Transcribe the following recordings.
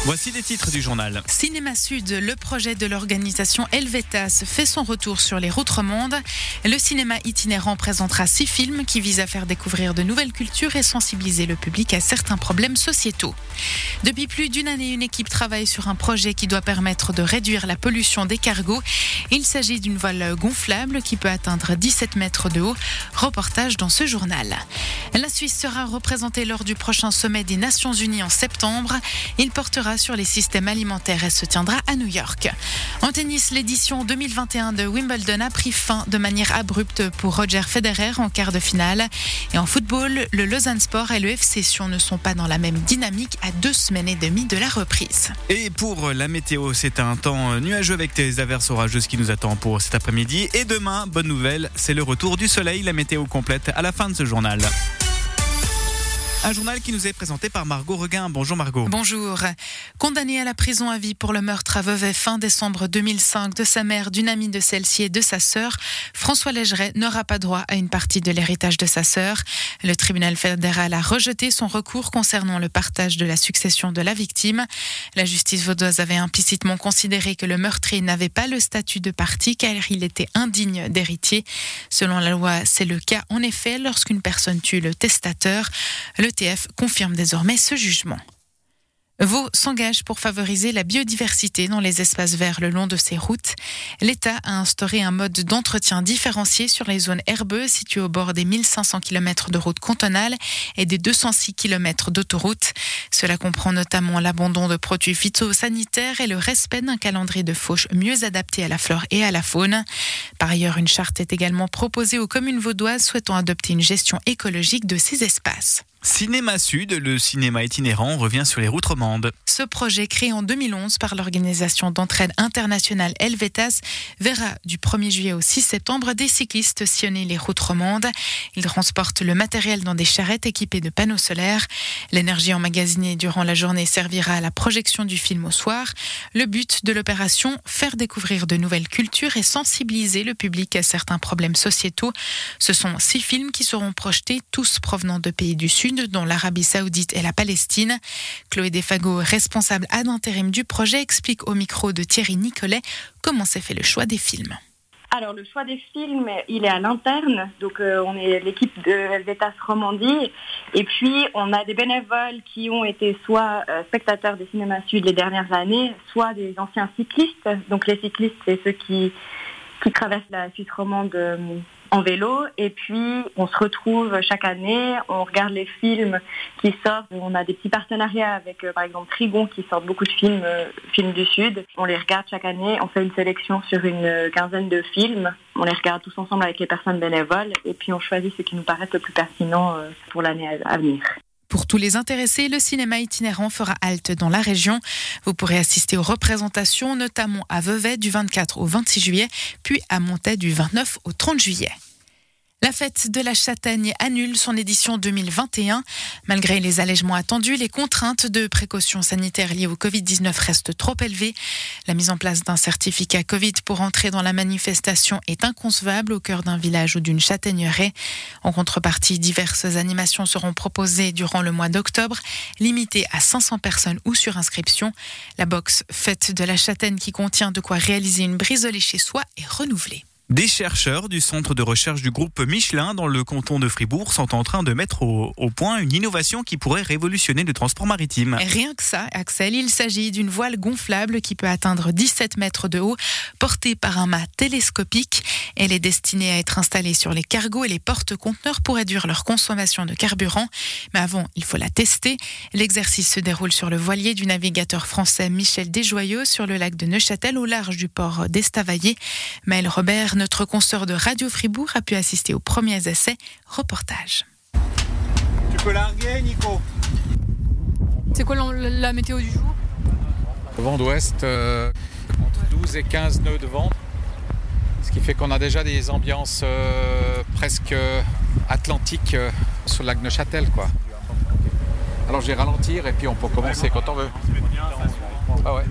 Voici les titres du journal. Cinéma Sud, le projet de l'organisation Helvetas fait son retour sur les routes romandes. Le cinéma itinérant présentera 6 films qui visent à faire découvrir de nouvelles cultures et sensibiliser le public à certains problèmes sociétaux. Depuis plus d'une année, une équipe travaille sur un projet qui doit permettre de réduire la pollution des cargos. Il s'agit d'une voile gonflable qui peut atteindre 17 mètres de haut. Reportage dans ce journal. La Suisse sera représentée lors du prochain sommet des Nations Unies en septembre. Il portera sur les systèmes alimentaires et se tiendra à New York. En tennis, l'édition 2021 de Wimbledon a pris fin de manière abrupte pour Roger Federer en quart de finale. Et en football, le Lausanne Sport et le FC Sion ne sont pas dans la même dynamique à 2 semaines et demie de la reprise. Et pour la météo, c'est un temps nuageux avec des averses orageuses qui nous attend pour cet après-midi. Et demain, bonne nouvelle, c'est le retour du soleil. La météo complète à la fin de ce journal. Un journal qui nous est présenté par Margot Reguin. Bonjour Margot. Bonjour. Condamné à la prison à vie pour le meurtre à Vevey fin décembre 2005 de sa mère, d'une amie de celle-ci et de sa sœur, François Légeret n'aura pas droit à une partie de l'héritage de sa sœur. Le tribunal fédéral a rejeté son recours concernant le partage de la succession de la victime. La justice vaudoise avait implicitement considéré que le meurtrier n'avait pas le statut de partie car il était indigne d'héritier. Selon la loi, c'est le cas en effet lorsqu'une personne tue le testateur. Le TF confirme désormais ce jugement. Vaud s'engage pour favoriser la biodiversité dans les espaces verts le long de ses routes. L'État a instauré un mode d'entretien différencié sur les zones herbeuses situées au bord des 1500 km de routes cantonales et des 206 km d'autoroutes. Cela comprend notamment l'abandon de produits phytosanitaires et le respect d'un calendrier de fauche mieux adapté à la flore et à la faune. Par ailleurs, une charte est également proposée aux communes vaudoises souhaitant adopter une gestion écologique de ces espaces. Cinéma Sud, le cinéma itinérant, revient sur les routes romandes. Ce projet, créé en 2011 par l'organisation d'entraide internationale Helvetas, verra du 1er juillet au 6 septembre des cyclistes sillonner les routes romandes. Ils transportent le matériel dans des charrettes équipées de panneaux solaires. L'énergie emmagasinée durant la journée servira à la projection du film au soir. Le but de l'opération, faire découvrir de nouvelles cultures et sensibiliser le public à certains problèmes sociétaux. Ce sont 6 films qui seront projetés, tous provenant de pays du Sud, dont l'Arabie Saoudite et la Palestine. Chloé Desfago, responsable ad intérim du projet, explique au micro de Thierry Nicolet comment s'est fait le choix des films. Alors le choix des films, il est à l'interne, donc on est l'équipe de Helvetas Romandie et puis on a des bénévoles qui ont été soit spectateurs des cinémas Sud les dernières années, soit des anciens cyclistes. Donc les cyclistes, c'est ceux qui traversent la Suisse romande en vélo, et puis on se retrouve chaque année, on regarde les films qui sortent, on a des petits partenariats avec par exemple Trigon qui sortent beaucoup de films du Sud, on les regarde chaque année, on fait une sélection sur une quinzaine de films, on les regarde tous ensemble avec les personnes bénévoles et puis on choisit ce qui nous paraît le plus pertinent pour l'année à venir. Pour tous les intéressés, le cinéma itinérant fera halte dans la région. Vous pourrez assister aux représentations, notamment à Vevey du 24 au 26 juillet, puis à Montaix du 29 au 30 juillet. La fête de la châtaigne annule son édition 2021. Malgré les allègements attendus, les contraintes de précaution sanitaire liées au Covid-19 restent trop élevées. La mise en place d'un certificat Covid pour entrer dans la manifestation est inconcevable au cœur d'un village ou d'une châtaigneraie. En contrepartie, diverses animations seront proposées durant le mois d'octobre, limitées à 500 personnes ou sur inscription. La box Fête de la châtaigne qui contient de quoi réaliser une brisolée chez soi est renouvelée. Des chercheurs du centre de recherche du groupe Michelin dans le canton de Fribourg sont en train de mettre au point une innovation qui pourrait révolutionner le transport maritime. Rien que ça, Axel, il s'agit d'une voile gonflable qui peut atteindre 17 mètres de haut, portée par un mât télescopique. Elle est destinée à être installée sur les cargos et les porte-conteneurs pour réduire leur consommation de carburant. Mais avant, il faut la tester. L'exercice se déroule sur le voilier du navigateur français Michel Desjoyaux sur le lac de Neuchâtel au large du port d'Estavayer. Maëlle Robert, notre consoeur de Radio Fribourg, a pu assister aux premiers essais. Reportage. Tu peux larguer, Nico? C'est quoi la météo du jour? Vent d'ouest, entre 12 et 15 nœuds de vent. Ce qui fait qu'on a déjà des ambiances presque atlantiques sur le lac Neuchâtel, quoi. Alors je vais ralentir et puis on peut commencer quand on veut. Ah ouais.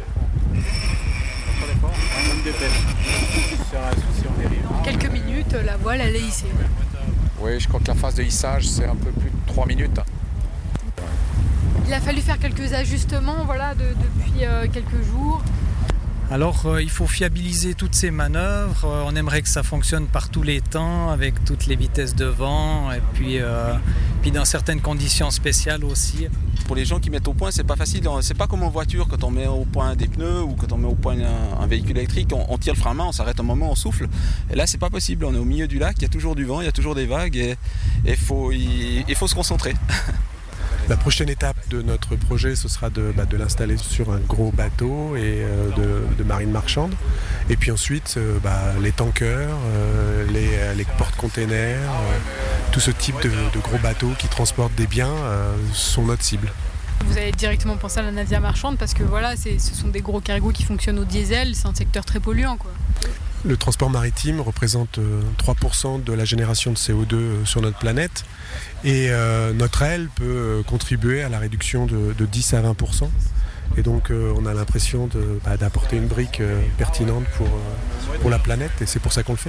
Quelques minutes, la voile elle est hissée. Oui, je crois que la phase de hissage c'est un peu plus de 3 minutes. Il a fallu faire quelques ajustements depuis quelques jours. Alors il faut fiabiliser toutes ces manœuvres, on aimerait que ça fonctionne par tous les temps, avec toutes les vitesses de vent, et puis dans certaines conditions spéciales aussi. Pour les gens qui mettent au point, c'est pas facile, c'est pas comme en voiture, quand on met au point des pneus ou quand on met au point un véhicule électrique, on tire le frein à main, on s'arrête un moment, on souffle. Et là c'est pas possible, on est au milieu du lac, il y a toujours du vent, il y a toujours des vagues et il faut se concentrer. La prochaine étape de notre projet, ce sera de l'installer sur un gros bateau et de marine marchande. Et puis ensuite, les tankers, les porte-containers, tout ce type de gros bateaux qui transportent des biens sont notre cible. Vous avez directement pensé à la navire marchande parce que ce sont des gros cargos qui fonctionnent au diesel, c'est un secteur très polluant, quoi. Le transport maritime représente 3% de la génération de CO2 sur notre planète et notre aile peut contribuer à la réduction de 10 à 20%. Et donc on a l'impression d'apporter une brique pertinente pour la planète et c'est pour ça qu'on le fait.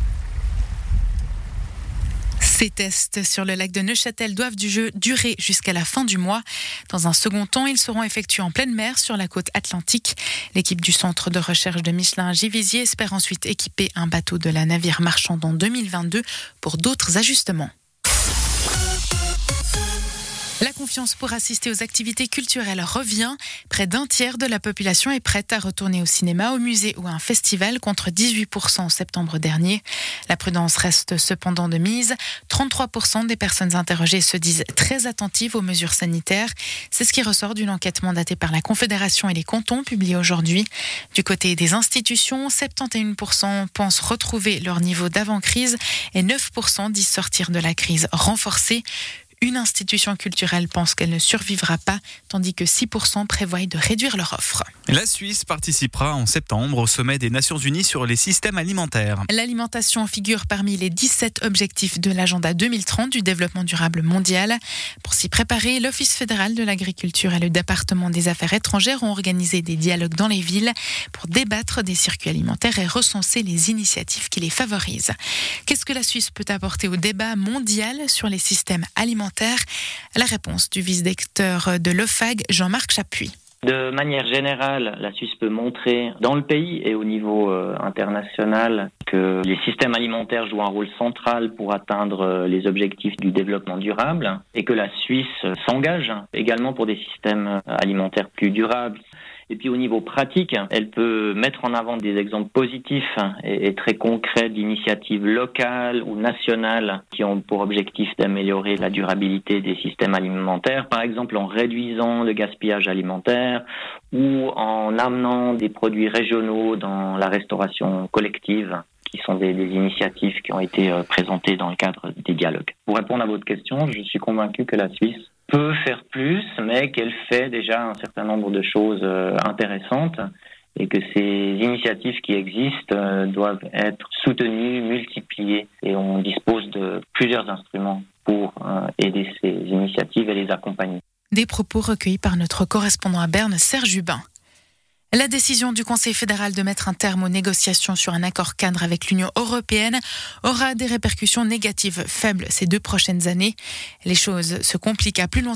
Ces tests sur le lac de Neuchâtel doivent durer jusqu'à la fin du mois. Dans un second temps, ils seront effectués en pleine mer sur la côte atlantique. L'équipe du centre de recherche de Michelin à Givisiez espère ensuite équiper un bateau de la navire marchande en 2022 pour d'autres ajustements. La confiance pour assister aux activités culturelles revient. Près d'un tiers de la population est prête à retourner au cinéma, au musée ou à un festival contre 18% en septembre dernier. La prudence reste cependant de mise. 33% des personnes interrogées se disent très attentives aux mesures sanitaires. C'est ce qui ressort d'une enquête mandatée par la Confédération et les cantons publiée aujourd'hui. Du côté des institutions, 71% pensent retrouver leur niveau d'avant-crise et 9% disent sortir de la crise renforcée. Une institution culturelle pense qu'elle ne survivra pas, tandis que 6% prévoient de réduire leur offre. La Suisse participera en septembre au sommet des Nations Unies sur les systèmes alimentaires. L'alimentation figure parmi les 17 objectifs de l'agenda 2030 du développement durable mondial. Pour s'y préparer, l'Office fédéral de l'agriculture et le département des affaires étrangères ont organisé des dialogues dans les villes pour débattre des circuits alimentaires et recenser les initiatives qui les favorisent. Qu'est-ce que la Suisse peut apporter au débat mondial sur les systèmes alimentaires ? La réponse du vice-directeur de l'OFAG, Jean-Marc Chapuis. De manière générale, la Suisse peut montrer dans le pays et au niveau international que les systèmes alimentaires jouent un rôle central pour atteindre les objectifs du développement durable et que la Suisse s'engage également pour des systèmes alimentaires plus durables. Et puis au niveau pratique, elle peut mettre en avant des exemples positifs et très concrets d'initiatives locales ou nationales qui ont pour objectif d'améliorer la durabilité des systèmes alimentaires, par exemple en réduisant le gaspillage alimentaire ou en amenant des produits régionaux dans la restauration collective, qui sont des initiatives qui ont été présentées dans le cadre des dialogues. Pour répondre à votre question, je suis convaincu que la Suisse peut faire plus, mais qu'elle fait déjà un certain nombre de choses intéressantes et que ces initiatives qui existent doivent être soutenues, multipliées et on dispose de plusieurs instruments pour aider ces initiatives et les accompagner. Des propos recueillis par notre correspondant à Berne, Serge Hubin. La décision du Conseil fédéral de mettre un terme aux négociations sur un accord cadre avec l'Union européenne aura des répercussions négatives faibles ces 2 prochaines années. Les choses se compliquent à plus long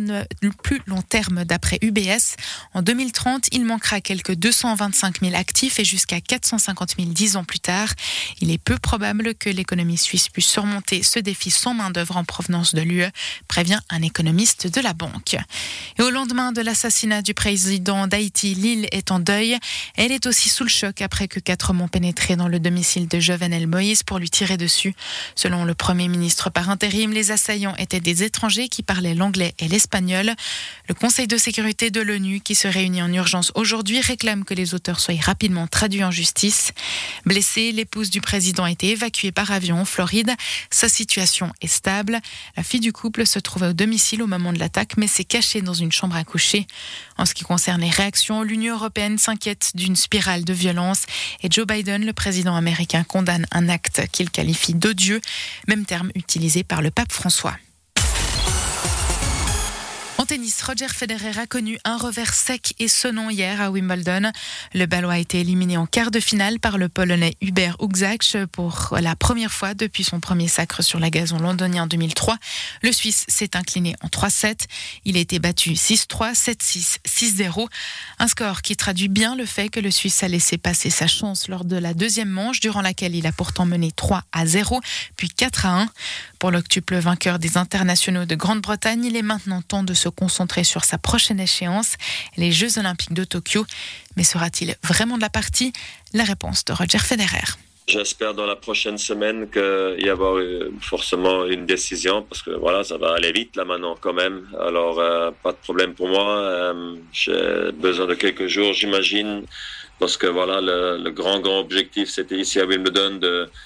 terme d'après UBS. En 2030, il manquera quelques 225 000 actifs et jusqu'à 450 000 10 ans plus tard. Il est peu probable que l'économie suisse puisse surmonter ce défi sans main-d'œuvre en provenance de l'UE, prévient un économiste de la banque. Et au lendemain de l'assassinat du président d'Haïti, l'île est en deuil. Elle est aussi sous le choc après que 4 hommes ont pénétré dans le domicile de Jovenel Moïse pour lui tirer dessus. Selon le Premier ministre par intérim, les assaillants étaient des étrangers qui parlaient l'anglais et l'espagnol. Le Conseil de sécurité de l'ONU, qui se réunit en urgence aujourd'hui, réclame que les auteurs soient rapidement traduits en justice. Blessée, l'épouse du président a été évacuée par avion en Floride. Sa situation est stable. La fille du couple se trouvait au domicile au moment de l'attaque, mais s'est cachée dans une chambre à coucher. En ce qui concerne les réactions, l'Union européenne s'inquiète d'une spirale de violence et Joe Biden, le président américain, condamne un acte qu'il qualifie d'odieux, même terme utilisé par le pape François. En tennis, Roger Federer a connu un revers sec et sonnant hier à Wimbledon. Le Balois a été éliminé en quart de finale par le Polonais Hubert Hugzacz pour la première fois depuis son premier sacre sur la gazon londonien en 2003. Le Suisse s'est incliné en 3-7. Il a été battu 6-3, 7-6, 6-0. Un score qui traduit bien le fait que le Suisse a laissé passer sa chance lors de la deuxième manche, durant laquelle il a pourtant mené 3-0, puis 4-1. Pour l'octuple vainqueur des internationaux de Grande-Bretagne, il est maintenant temps de se concentrer sur sa prochaine échéance, les Jeux Olympiques de Tokyo. Mais sera-t-il vraiment de la partie ? La réponse de Roger Federer. J'espère dans la prochaine semaine qu'il y aura forcément une décision, parce que voilà, ça va aller vite là maintenant quand même. Alors pas de problème pour moi. J'ai besoin de quelques jours, j'imagine, parce que voilà, le grand objectif, c'était ici à Wimbledon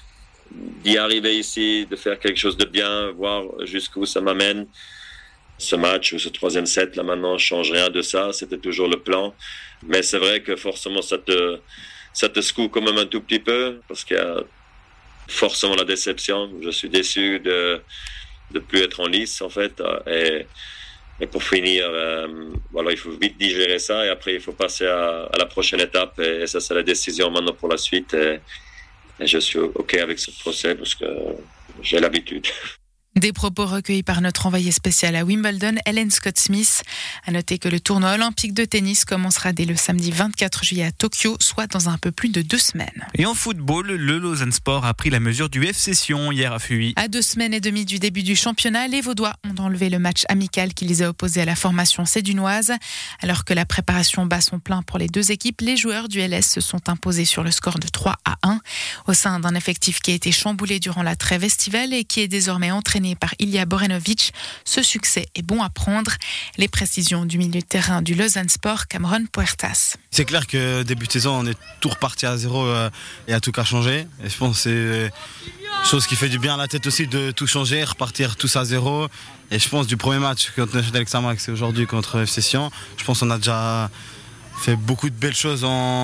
d'y arriver ici, de faire quelque chose de bien, voir jusqu'où ça m'amène. Ce match ou ce troisième set, là maintenant, ne change rien de ça. C'était toujours le plan. Mais c'est vrai que forcément, ça te secoue quand même un tout petit peu, parce qu'il y a forcément la déception. Je suis déçu de plus être en lice, en fait. Et pour finir, voilà, il faut vite digérer ça. Et après, il faut passer à la prochaine étape. Et ça, c'est la décision maintenant pour la suite. Et je suis OK avec ce procès parce que j'ai l'habitude. Des propos recueillis par notre envoyée spéciale à Wimbledon, Helen Scott-Smith. À noter que le tournoi olympique de tennis commencera dès le samedi 24 juillet à Tokyo, soit dans un peu plus de 2 semaines. Et en football, le Lausanne Sport a pris la mesure du FC Sion hier à Fuy. À 2 semaines et demie du début du championnat, les Vaudois ont enlevé le match amical qui les a opposés à la formation sédunoise. Alors que la préparation bat son plein pour les 2 équipes, les joueurs du LS se sont imposés sur le score de 3-1. Au sein d'un effectif qui a été chamboulé durant la trêve estivale et qui est désormais entraîné par Ilya Borenovic, ce succès est bon à prendre. Les précisions du milieu de terrain du Lausanne Sport, Cameron Puertas. C'est clair que début de saison, on est tout reparti à zéro et à tout qu'à changer. Et je pense que c'est chose qui fait du bien à la tête aussi de tout changer, repartir tous à zéro. Et je pense du premier match contre Neuchâtel Xamax, c'est aujourd'hui contre FC Sion. Je pense qu'on a déjà fait beaucoup de belles choses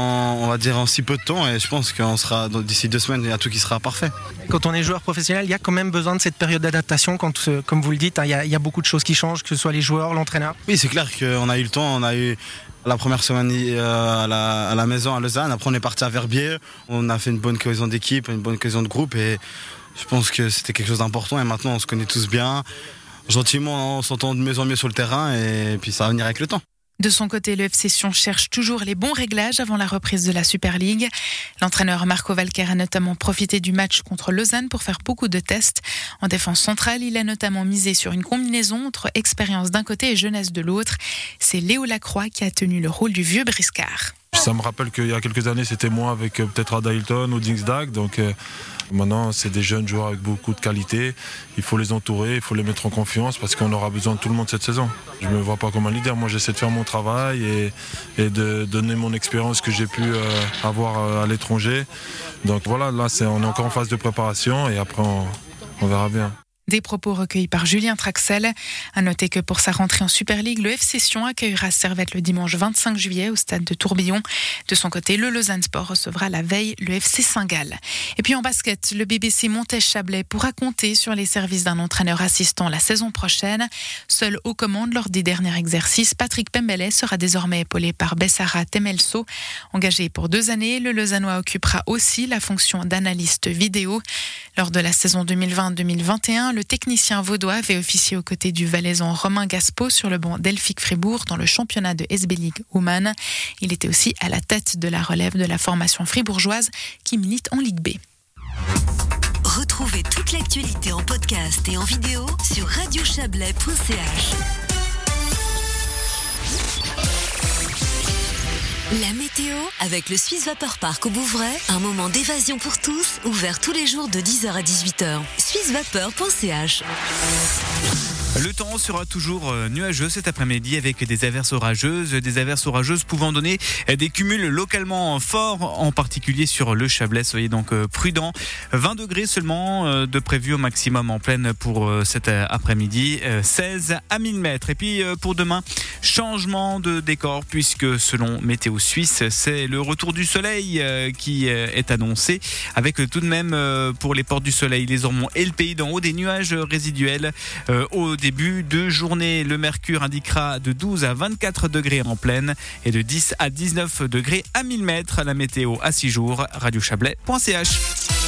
en si peu de temps, et je pense qu'on sera d'ici 2 semaines, il y a tout qui sera parfait. Quand on est joueur professionnel, il y a quand même besoin de cette période d'adaptation quand, comme vous le dites, il y a beaucoup de choses qui changent, que ce soit les joueurs, l'entraîneur. Oui, c'est clair qu'on a eu le temps, on a eu la première semaine à la maison à Lausanne, après on est parti à Verbier, on a fait une bonne cohésion d'équipe, une bonne cohésion de groupe, et je pense que c'était quelque chose d'important, et maintenant on se connaît tous bien, gentiment on s'entend de mieux en mieux sur le terrain, et puis ça va venir avec le temps. De son côté, le FC Sion cherche toujours les bons réglages avant la reprise de la Super League. L'entraîneur Marco Valquer a notamment profité du match contre Lausanne pour faire beaucoup de tests. En défense centrale, il a notamment misé sur une combinaison entre expérience d'un côté et jeunesse de l'autre. C'est Léo Lacroix qui a tenu le rôle du vieux briscard. Ça me rappelle qu'il y a quelques années, c'était moi avec peut-être Ada Hilton ou Dingsdag. Donc maintenant, c'est des jeunes joueurs avec beaucoup de qualité. Il faut les entourer, il faut les mettre en confiance parce qu'on aura besoin de tout le monde cette saison. Je ne me vois pas comme un leader. Moi, j'essaie de faire mon travail et de donner mon expérience que j'ai pu avoir à l'étranger. Donc voilà, là, on est encore en phase de préparation et après, on verra bien. Des propos recueillis par Julien Traxel. À noter que pour sa rentrée en Super League, le FC Sion accueillera Servette le dimanche 25 juillet au stade de Tourbillon. De son côté, le Lausanne Sport recevra la veille le FC Saint-Gall. Et puis en basket, le BBC Montèche-Chablais pourra compter sur les services d'un entraîneur assistant la saison prochaine. Seul aux commandes lors des derniers exercices, Patrick Pembele sera désormais épaulé par Bessara Temelso. Engagé pour 2 années, le Lausannois occupera aussi la fonction d'analyste vidéo. Lors de la saison 2020-2021, le technicien vaudois avait officié aux côtés du Valaisan Romain Gaspo sur le banc d'Elphick Fribourg dans le championnat de SB League Women. Il était aussi à la tête de la relève de la formation fribourgeoise qui milite en Ligue B. Retrouvez toute l'actualité en podcast et en vidéo sur radiochablais.ch. La météo avec le Suisse Vapeur Park au Bouvray, un moment d'évasion pour tous, ouvert tous les jours de 10h à 18h. SwissVapeur.ch. Le temps sera toujours nuageux cet après-midi avec des averses orageuses pouvant donner des cumuls localement forts, en particulier sur le Chablais. Soyez donc prudents. 20 degrés seulement de prévu au maximum en pleine pour cet après-midi, 16 à 1000 mètres. Et puis pour demain, changement de décor puisque selon Météo Suisse, c'est le retour du soleil qui est annoncé avec tout de même pour les portes du soleil, les Ormonts et le Pays d'en haut des nuages résiduels au début de journée. Le mercure indiquera de 12 à 24 degrés en plaine et de 10 à 19 degrés à 1000 mètres. La météo à 6 jours, radiochablais.ch.